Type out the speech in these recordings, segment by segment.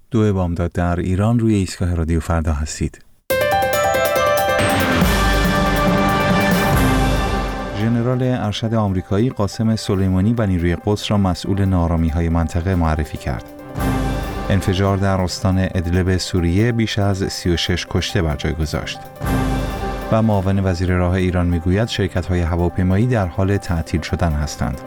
دو بامداد در ایران روی ایستگاه رادیو فردا هستید. ژنرال ارشد آمریکایی قاسم سلیمانی و نیروی قدس را مسئول ناآرامی‌های منطقه معرفی کرد. انفجار در استان ادلب سوریه بیش از 36 کشته بر جای گذاشت. و معاون وزیر راه ایران میگوید شرکت‌های هواپیمایی در حال تعطیل شدن هستند.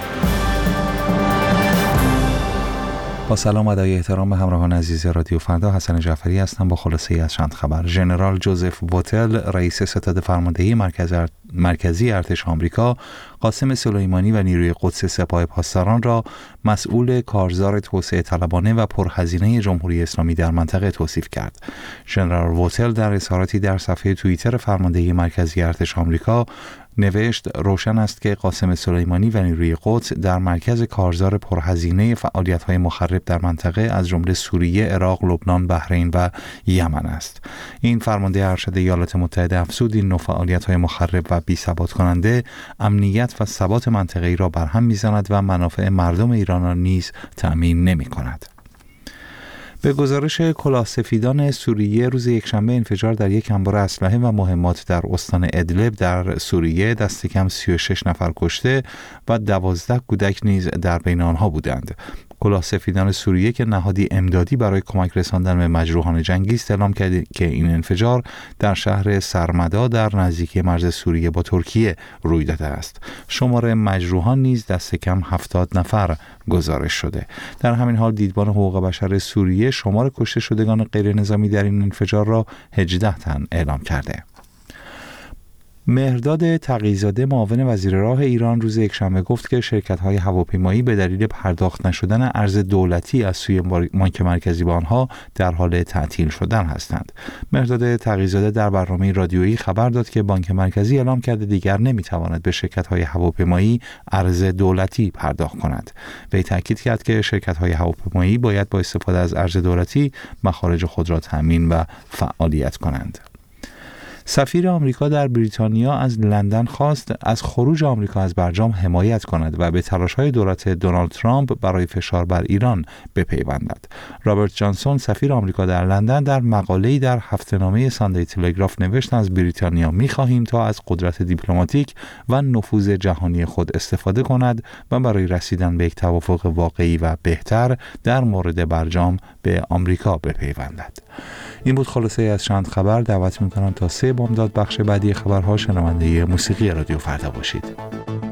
با سلام و ادای احترام به همراهان عزیز رادیو فردا، حسن جعفری هستم با خلاصه‌ای از چند خبر. ژنرال جوزف ووتل، رئیس ستاد فرماندهی مرکزی ارتش آمریکا، قاسم سلیمانی و نیروی قدس سپاه پاسداران را مسئول کارزار توسعه طلبانه و پرهزینه جمهوری اسلامی در منطقه توصیف کرد. ژنرال ووتل در اظهاراتی در صفحه توییتر فرماندهی مرکزی ارتش آمریکا نوشت: روشن است که قاسم سلیمانی و نیروی قدس در مرکز کارزار پرهزینه فعالیت‌های مخرب در منطقه از جمله سوریه، عراق، لبنان، بحرین و یمن است. این فرمانده ارشد ایالات متحده افزود این نوع فعالیت‌های مخرب و بی‌ثبات کننده امنیت و ثبات منطقه‌ای را برهم می‌زند و منافع مردم ایران را نیز تأمین نمی‌کند. به گزارش کلاهسفیدان سوریه، روز یکشنبه انفجار در یک انبار اسلحه و مهمات در استان ادلب در سوریه دست کم 36 نفر کشته و 12 کودک نیز در بین آنها بودند. کلاهسفیدان سوریه که نهادی امدادی برای کمک رساندن به مجروحان جنگی است اعلام کرد که این انفجار در شهر سرمدا در نزدیکی مرز سوریه با ترکیه روی داده است. شمار مجروحان نیز دست کم 70 نفر گزارش شده. در همین حال دیدبان حقوق بشر سوریه شمار کشته شدگان غیر نظامی در این انفجار را 18 تن اعلام کرده. مهرداد تقی‌زاده، معاون وزیر راه ایران، روز یکشنبه گفت که شرکت‌های هواپیمایی به دلیل پرداخت نشدن ارز دولتی از سوی بانک مرکزی به آنها در حال تعطیل شدن هستند. مهرداد تقی‌زاده در برنامه رادیویی خبر داد که بانک مرکزی اعلام کرده دیگر نمی‌تواند به شرکت‌های هواپیمایی ارز دولتی پرداخت کند. وی تاکید کرد که شرکت‌های هواپیمایی باید با استفاده از ارز دولتی مخارج خود را تامین و فعالیت کنند. سفیر آمریکا در بریتانیا از لندن خواست از خروج آمریکا از برجام حمایت کند و به تلاش‌های دولت دونالد ترامپ برای فشار بر ایران بپیوندد. رابرت جانسون، سفیر آمریکا در لندن، در مقاله‌ای در هفته‌نامه ساندی تلگراف نوشت: از بریتانیا می‌خواهیم تا از قدرت دیپلماتیک و نفوذ جهانی خود استفاده کند و برای رسیدن به یک توافق واقعی و بهتر در مورد برجام به آمریکا بپیوندد. این بود خلاصه از چند خبر. دعوت می‌کنم تا 3 بامداد بخش بعدی خبرها شنونده موسیقی رادیو فردا باشید.